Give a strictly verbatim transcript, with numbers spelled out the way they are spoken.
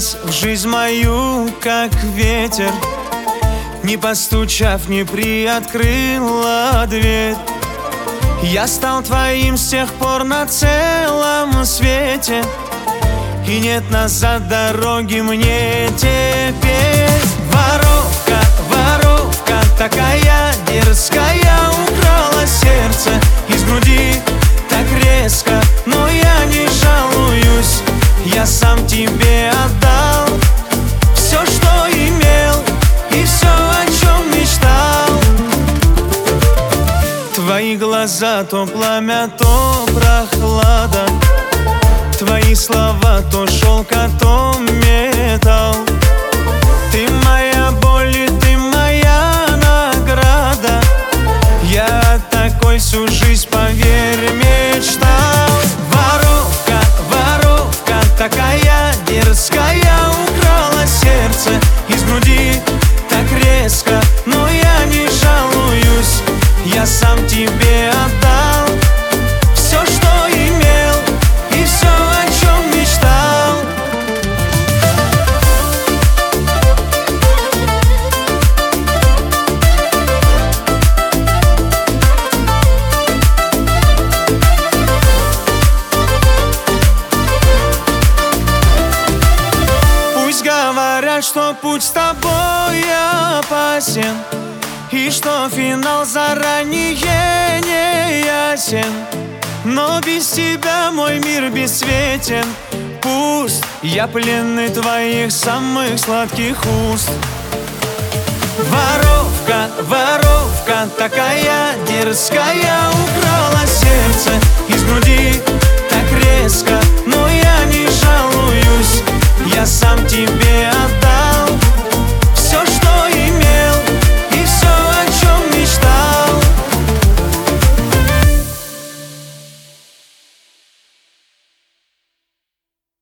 ворвалась в жизнь мою, как ветер, не постучав, не приоткрыла дверь. Я стал твоим с тех пор на целом свете, и нет назад дороги мне теперь. Воровка, воровка, такая дерзкая, украла сердце из груди так резко, но я не жалуюсь, я сам тебе отдал все, что имел, и все, о чем мечтал. Твои глаза то пламя, то прохлада, твои слова то шелк, а то металл. Ты моя боль, и ты моя награда, я такой всю жизнь, поверь, мечтал. Воровка, воровка, такая дерзкая, украла сердце из груди так резко, но я не жалуюсь, я сам тебе отдал все, что имел, и все, о чем мечтал. Пусть говорят, что путь с тобой опасен, и что финал заранее не ясен, но без тебя мой мир бесцветен. Пусть я пленный твоих самых сладких уст. Воровка, воровка, такая дерзкая, украла сердце из груди